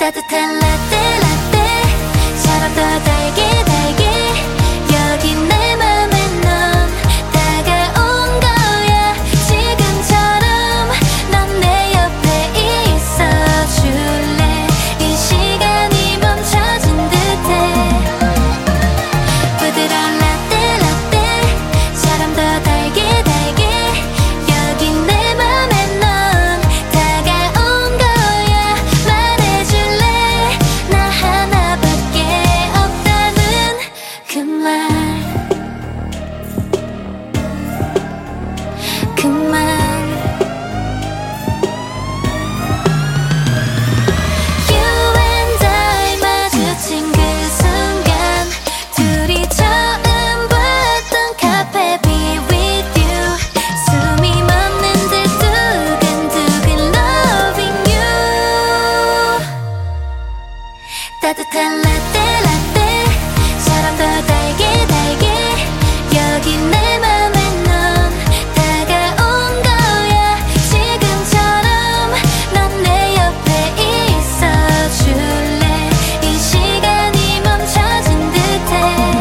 따뜻한 라떼 라떼 사랑도 달게 달게 여기 내 맘에 넌 다가온 거야. 지금처럼 넌 내 옆에 있어줄래. 이 시간이 멈춰진 듯해. 부드러운 라떼 라떼 사랑도 달게 달게 여기 내 맘에 넌 다가온 거야. 말해줄래. 나 하나밖에 없다는 그 말. 그만. You and I 마주친 그 순간 둘이 처음 봤던 카페 Be with you. 숨이 멎는 듯 두근두근 loving you. 따뜻한 라떼 라떼 사랑도 달게 달게 여기 내 맘에 넌 다가온 거야. 지금처럼 넌 내 옆에 있어줄래. 이 시간이 멈춰진 듯해.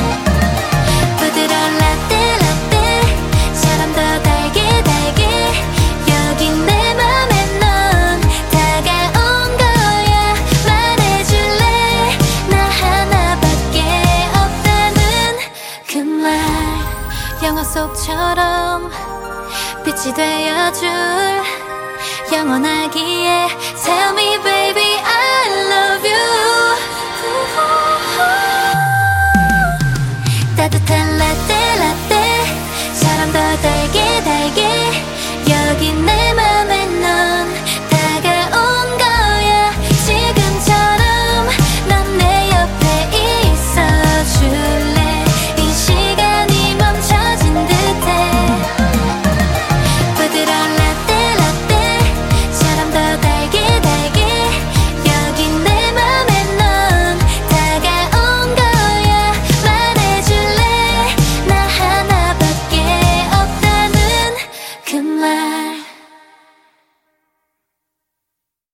부드러운 라떼 라떼 사랑도 달게 달게 여기 내 맘에 넌 다가온 거야. 말해줄래. 나 하나밖에 없다는 그 말. 영화 속처럼 빛이 되어줄 영원하기에